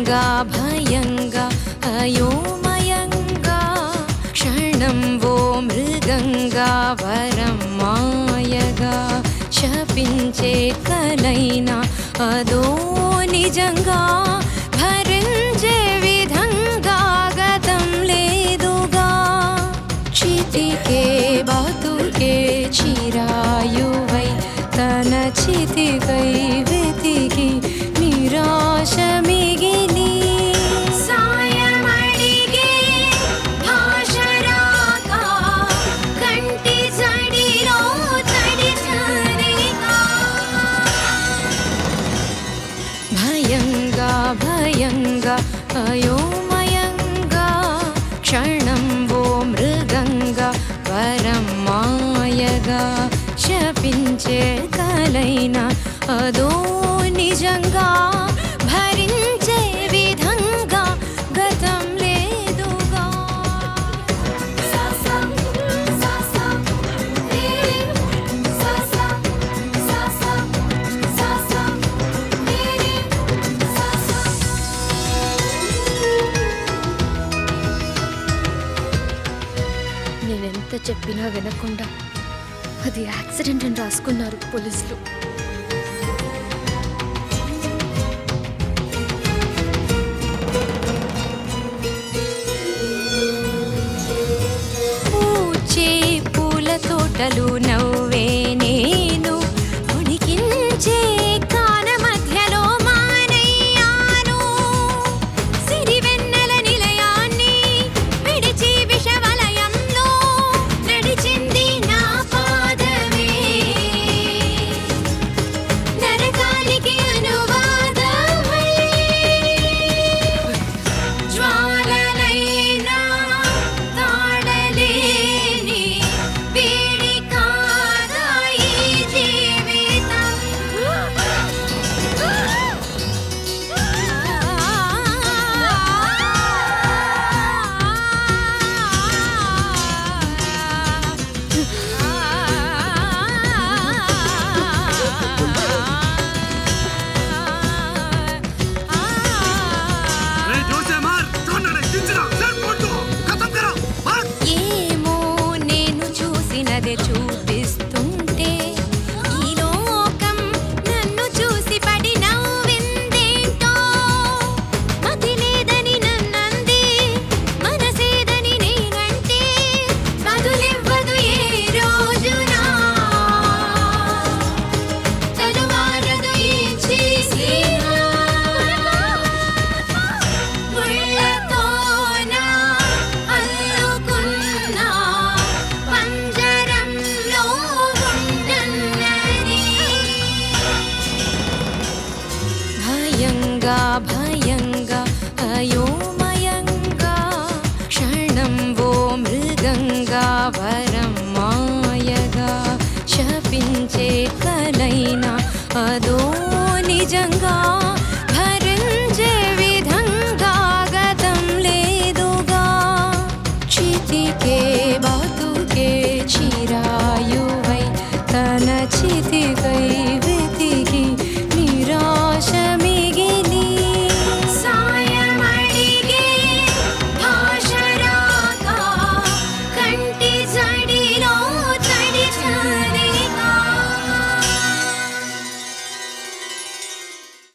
భయంగా భయంగా అయోమయంగా క్షణం ఓ మృగంగా వరం మాయగా శపించే కలైనా అదో నిజంగా భరించే విధంగా గతం లేదుగా చితికే బతుకే చిరాయువై తన చితికై వెతికి నిరాశ మిగిలి సాయమడిగే భాష రాక కంటి జడిలో తడిచరిగా భయంగా భయంగా అయోమయంగా క్షణం ఓ మృగంగా వరం మాయగా శపించే కలైనా అదో నిజంగా భరించే విధంగా గతం లేదుగా నేనెంత చెప్పినా వినకుండా అది యాక్సిడెంట్ అని రాసుకున్నారు పోలీసులు. పూచే పూల తోటలు నవ్వే నేను ఉడికించే కాన మధ్యలో మానయ్యాను సిరివెన్నెల నిలయాన్ని విడిచి విషవలయంలో నడిచింది నా పాదమే నరకానికి అనువాదమై జ్వాలలైనా తాళలేని వేడి కాదా ఈ జీవితం ఏమో నేను చూసినదే చూపిస్తుంటే ఈ లోకం నన్ను చూసి పడి నవ్విందేంటో మతి లేదని నన్నంది మనసేదని నేనంటే బదులివ్వదు ఏ రోజునా తనువారదు ఏ చేసినా ముళ్ళతోన అల్లుకున్న పంజరంలో ఉండన్నది భయంగా భయంగా అయోమయంగా క్షణం ఓ మృగంగా వరం మాయగా శపించే కలైనా అదో నిజంగా భరించే విధంగా గతం లేదుగా చితికే